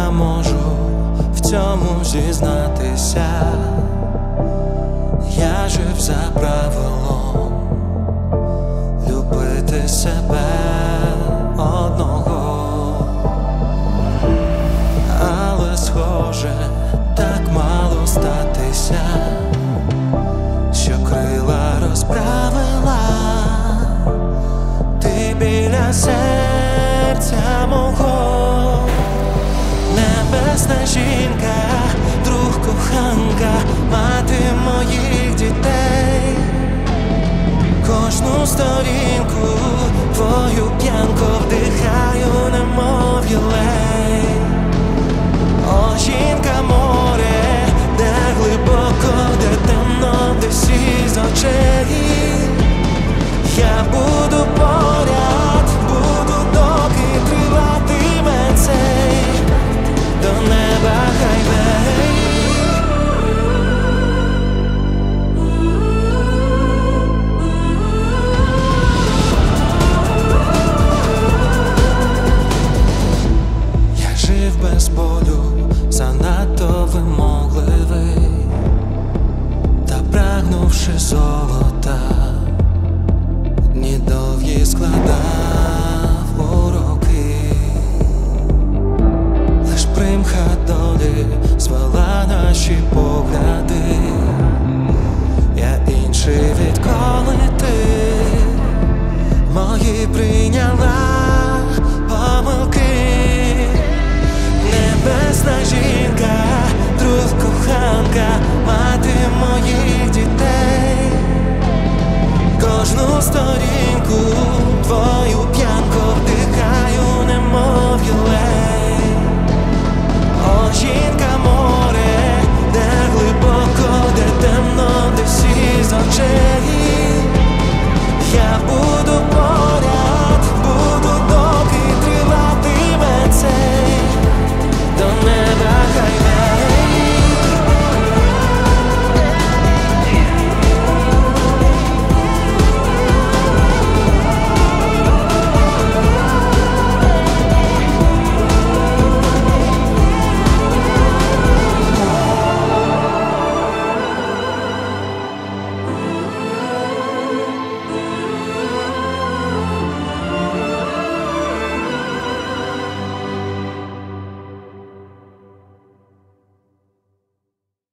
я можу в цьому зізнатися. Я жив за правилом любити себе одного, але схоже, так мало статися, що крила розправила ти біля серця мого. Небесна жінка, друг, коханка, мати моїх дітей. Кожну сторінку твою п'янку вдихаю, немов юлей. О, жінка, море, де глибоко, де темно, де всі з очей. Я буду поряд, буду, доки триватиме цей до неба хайвей. Я жив без болю, занадто вимогливий, та прагнувши золота, дні довгі складав у роки. Лиш примха долі звела наші погляди. Я інший, відколи ти мої прийняла помилки. Небесна жінка, друг, коханка, мати моїх дітей. Кожну сторінку твою п'янку вдихаю, немов юлей. О, жінка, море, де глибоко, де темно, де всі з очей. Я буду